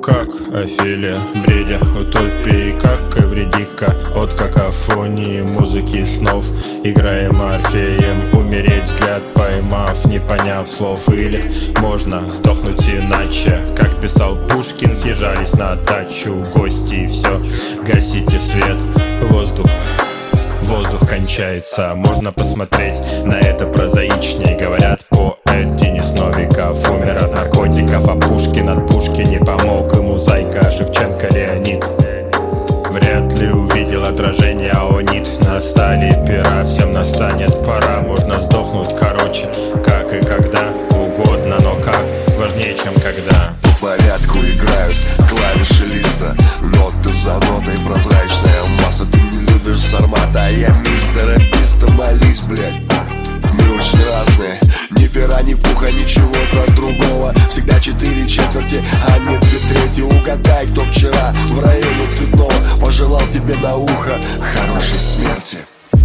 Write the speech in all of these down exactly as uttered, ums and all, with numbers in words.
как Офелия, бредя утопии, как Эвредика. От какофонии музыки снов играем Орфеем. Умереть взгляд поймав, не поняв слов. Или можно сдохнуть иначе, как писал Пушкин. Съезжались на дачу гости и все. Гасите свет, воздух Воздух кончается, можно посмотреть на это прозаичней. Говорят, поэт Денис Новиков умер от наркотиков, а Пушкин от пушки не помог ему зайка Шевченко Леонид. Вряд ли увидел отражение аонит. Настали пера, всем настанет пора. Можно сдохнуть короче, как и когда угодно, но как важнее, чем когда. По порядку играют клавиши листа, ноты за нотой, прозрачная масса. Ты не любишь Сармата, а я мистер Эписта. Молись, блядь, мы очень разные. Ни пера, ни пуха, ничего-то другого. Всегда четыре четверти, а не две трети. Угадай, кто вчера в районе Цветного пожелал тебе на ухо хорошей смерти.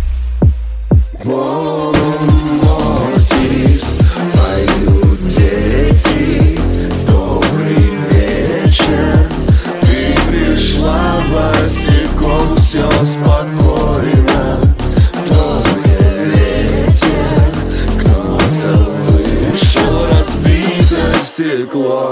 Вон он, Мортис, поют дети. Добрый вечер, ты пришла босиком, все спокойно. Только ветер, кто-то вышел, разбито стекло.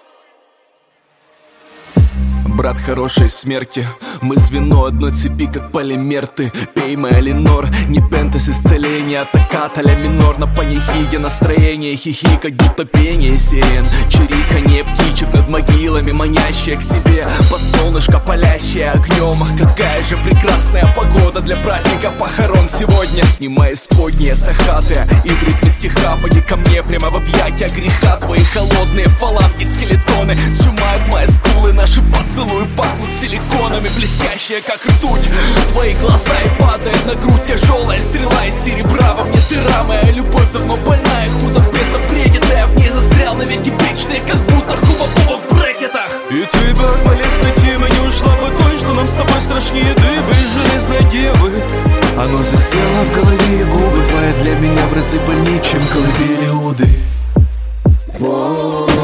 Брат хорошей смерти, мы звено одной цепи, как полимер. Ты пей моя Ленор, не пентас исцеление, атакат а-ля минор. На панихиде настроение, хихи, как будто пение сирен. Чириканье птичек над могилами, манящее к себе. Под солнышко палящее огнем. Какая же прекрасная погода для праздника похорон сегодня. Снимай исподние сахаты и в ритме стиха поди ко мне прямо в объятия греха. Твои холодные фаланги, скелетоны сжимают мои скулы, наши поцелуи пахнут силиконами, блестящие как ртуть. Твои глаза и падает на грудь тяжелая стрела из серебра. Во мне дыра, моя любовь давно больная, худо-бедно бредит, а я в ней застрял на веки вечные, как будто хуба-буба в брекетах. И ты бы от болезной темы не ушла бы той, что нам с тобой страшнее дыбы и железной девы. Оно засело в голове, и губы твои для меня в разы больнее, чем колыбели уды. Вон